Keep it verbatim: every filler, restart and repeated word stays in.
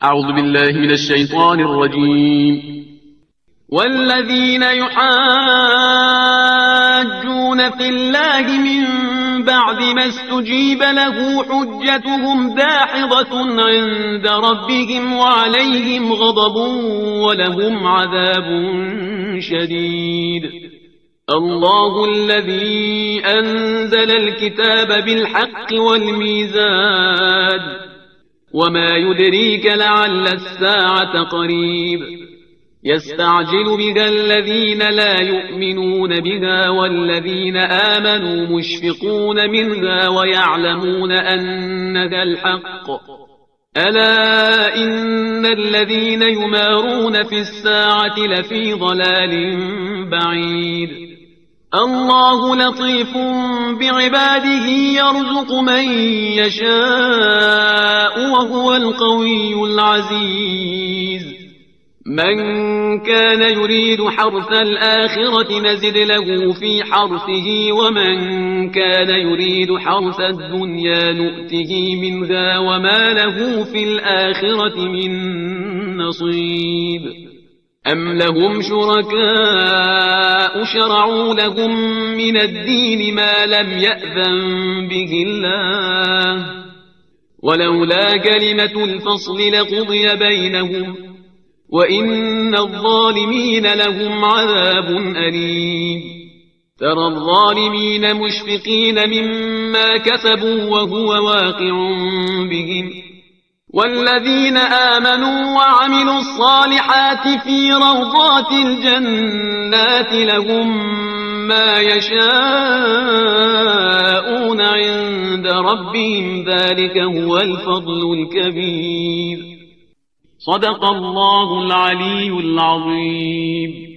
أعوذ بالله من الشيطان الرجيم. والذين يحاجون في الله من بعد ما استجيب له حجتهم داحضة عند ربهم وعليهم غضب ولهم عذاب شديد. الله الذي أنزل الكتاب بالحق والميزان وما يدريك لعل الساعة قريب. يستعجل بها الذين لا يؤمنون بها والذين آمنوا مشفقون منها ويعلمون أنها الحق. ألا إن الذين يمارون في الساعة لفي ضلال بعيد. الله لطيف بعباده يرزق من يشاء وهو القوي العزيز. من كان يريد حرث الآخرة نزد له في حرثه ومن كان يريد حرث الدنيا نؤته منها وما له في الآخرة من نصيب. أم لهم شركاء شرعوا لهم من الدين ما لم يأذن به الله ولولا كلمة الفصل لقضي بينهم وإن الظالمين لهم عذاب أليم. ترى الظالمين مشفقين مما كسبوا وهو واقع بهم والذين آمنوا وعملوا الصالحات في روضات الجنات لهم ما يشاءون عند ربهم ذلك هو الفضل الكبير. صدق الله العلي العظيم.